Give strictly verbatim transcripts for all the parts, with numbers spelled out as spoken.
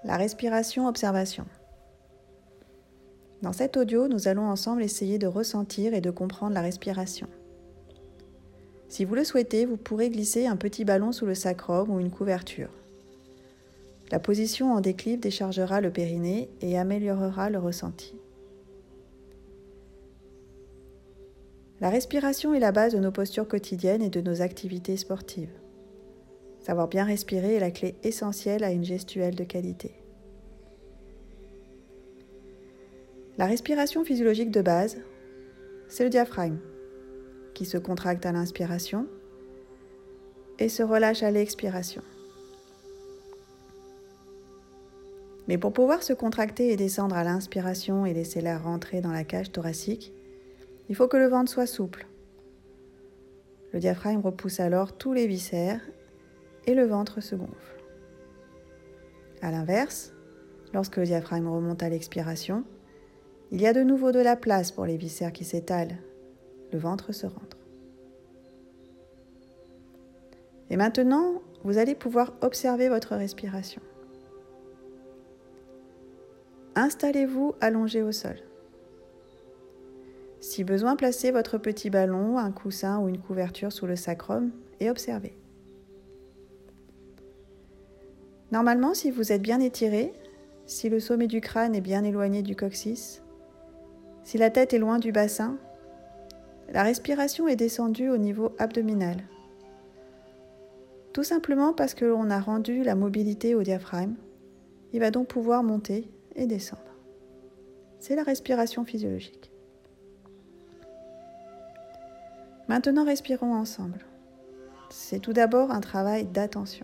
La respiration observation. Dans cet audio, nous allons ensemble essayer de ressentir et de comprendre la respiration. Si vous le souhaitez, vous pourrez glisser un petit ballon sous le sacrum ou une couverture. La position en déclive déchargera le périnée et améliorera le ressenti. La respiration est la base de nos postures quotidiennes et de nos activités sportives. Savoir bien respirer est la clé essentielle à une gestuelle de qualité. La respiration physiologique de base, c'est le diaphragme, qui se contracte à l'inspiration et se relâche à l'expiration. Mais pour pouvoir se contracter et descendre à l'inspiration et laisser l'air rentrer dans la cage thoracique, il faut que le ventre soit souple. Le diaphragme repousse alors tous les viscères et le ventre se gonfle. A l'inverse, lorsque le diaphragme remonte à l'expiration, il y a de nouveau de la place pour les viscères qui s'étalent. Le ventre se rentre. Et maintenant, vous allez pouvoir observer votre respiration. Installez-vous allongé au sol. Si besoin, placez votre petit ballon, un coussin ou une couverture sous le sacrum et observez. Normalement, si vous êtes bien étiré, si le sommet du crâne est bien éloigné du coccyx, si la tête est loin du bassin, la respiration est descendue au niveau abdominal. Tout simplement parce que l'on a rendu la mobilité au diaphragme, il va donc pouvoir monter et descendre. C'est la respiration physiologique. Maintenant, respirons ensemble. C'est tout d'abord un travail d'attention.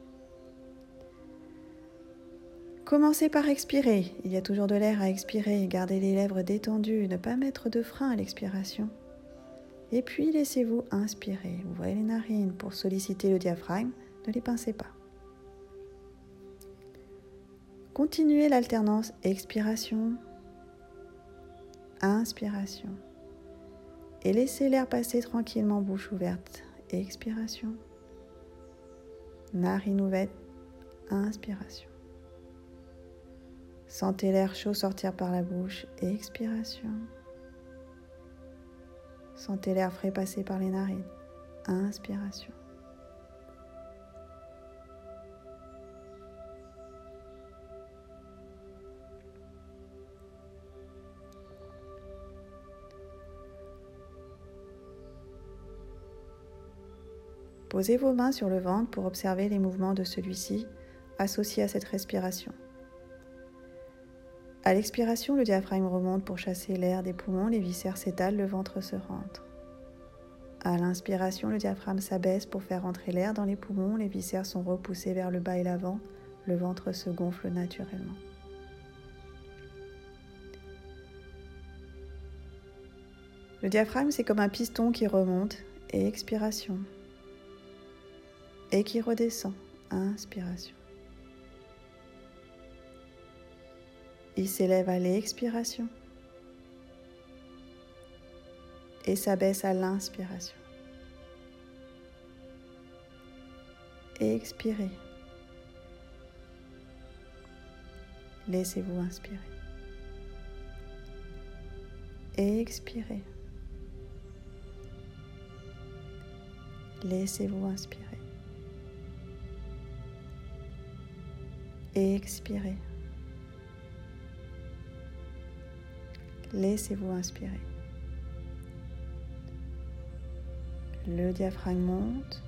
Commencez par expirer. Il y a toujours de l'air à expirer. Gardez les lèvres détendues. Ne pas mettre de frein à l'expiration. Et puis, laissez-vous inspirer. Ouvrez les narines pour solliciter le diaphragme. Ne les pincez pas. Continuez l'alternance expiration, inspiration. Et laissez l'air passer tranquillement, bouche ouverte. Expiration. Narine ouverte. Inspiration. Sentez l'air chaud sortir par la bouche. Expiration. Sentez l'air frais passer par les narines. Inspiration. Posez vos mains sur le ventre pour observer les mouvements de celui-ci associés à cette respiration. À l'expiration, le diaphragme remonte pour chasser l'air des poumons, les viscères s'étalent, le ventre se rentre. À l'inspiration, le diaphragme s'abaisse pour faire entrer l'air dans les poumons, les viscères sont repoussés vers le bas et l'avant, le ventre se gonfle naturellement. Le diaphragme, c'est comme un piston qui remonte et expiration. Et qui redescend, inspiration. Il s'élève à l'expiration et s'abaisse à l'inspiration. Expirez. Laissez-vous inspirer. Expirez. Laissez-vous inspirer. Expirez. Laissez-vous inspirer. Le diaphragme monte.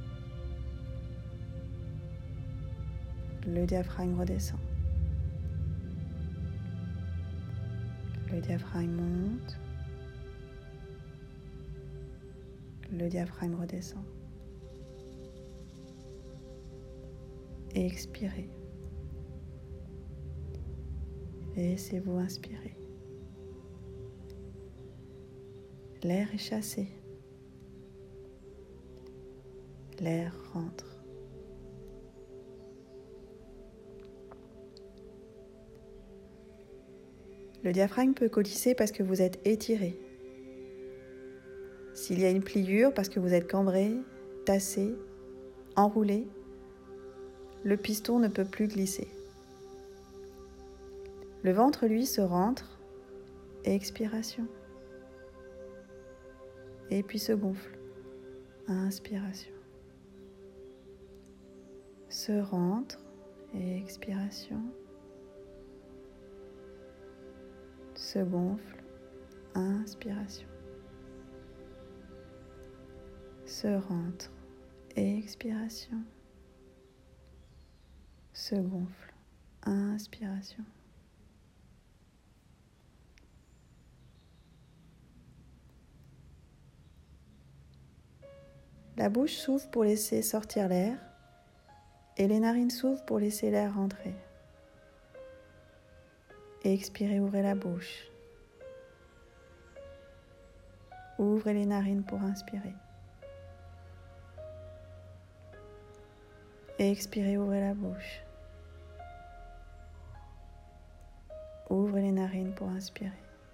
Le diaphragme redescend. Le diaphragme monte. Le diaphragme redescend. Expirez. Laissez-vous inspirer. L'air est chassé. L'air rentre. Le diaphragme peut coulisser parce que vous êtes étiré. S'il y a une pliure parce que vous êtes cambré, tassé, enroulé, le piston ne peut plus glisser. Le ventre, lui, se rentre, expiration. Et puis se gonfle, inspiration. Se rentre, expiration. Se gonfle, inspiration. Se rentre, expiration. Se gonfle, inspiration. La bouche s'ouvre pour laisser sortir l'air et les narines s'ouvrent pour laisser l'air rentrer. Et expirez, ouvrez la bouche. Ouvrez les narines pour inspirer. Et expirez, ouvrez la bouche. Ouvrez les narines pour inspirer.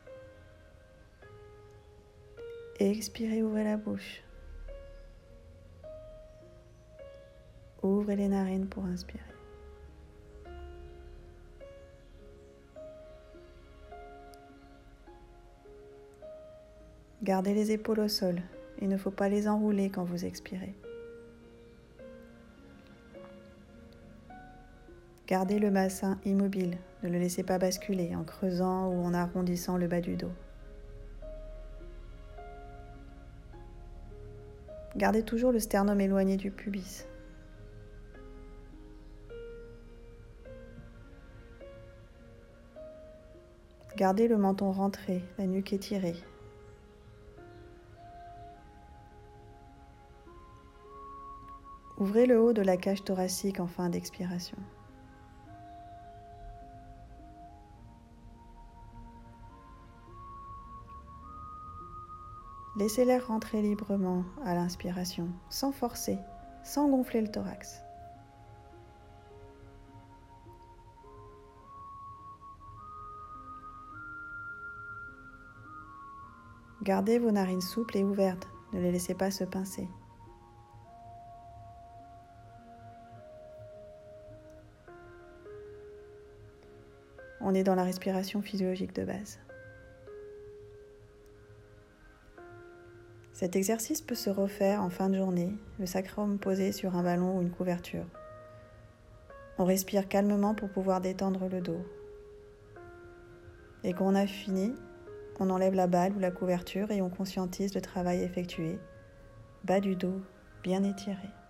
Et expirez, ouvrez la bouche. Ouvrez les narines pour inspirer. Gardez les épaules au sol. Il ne faut pas les enrouler quand vous expirez. Gardez le bassin immobile. Ne le laissez pas basculer en creusant ou en arrondissant le bas du dos. Gardez toujours le sternum éloigné du pubis. Gardez le menton rentré, la nuque étirée. Ouvrez le haut de la cage thoracique en fin d'expiration. Laissez l'air rentrer librement à l'inspiration, sans forcer, sans gonfler le thorax. Gardez vos narines souples et ouvertes, ne les laissez pas se pincer. On est dans la respiration physiologique de base. Cet exercice peut se refaire en fin de journée, le sacrum posé sur un ballon ou une couverture. On respire calmement pour pouvoir détendre le dos. Et quand on a fini, on enlève la balle ou la couverture et on conscientise le travail effectué. Bas du dos bien étiré.